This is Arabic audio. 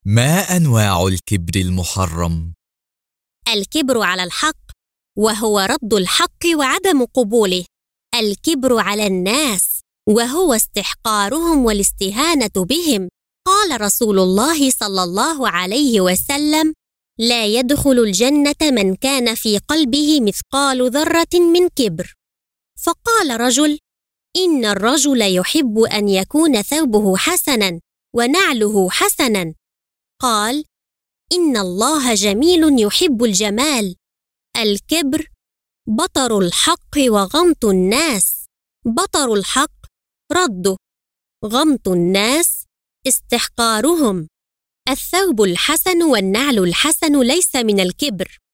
ما أنواع الكبر المحرم؟ الكبر على الحق، وهو رد الحق وعدم قبوله. الكبر على الناس، وهو استحقارهم والاستهانة بهم. قال رسول الله صلى الله عليه وسلم: لا يدخل الجنة من كان في قلبه مثقال ذرة من كبر. فقال رجل: إن الرجل يحب أن يكون ثوبه حسنا ونعله حسنا. قال: إن الله جميل يحب الجمال. الكبر بطر الحق وغمط الناس. بطر الحق رده، غمط الناس استحقارهم. الثوب الحسن والنعل الحسن ليس من الكبر.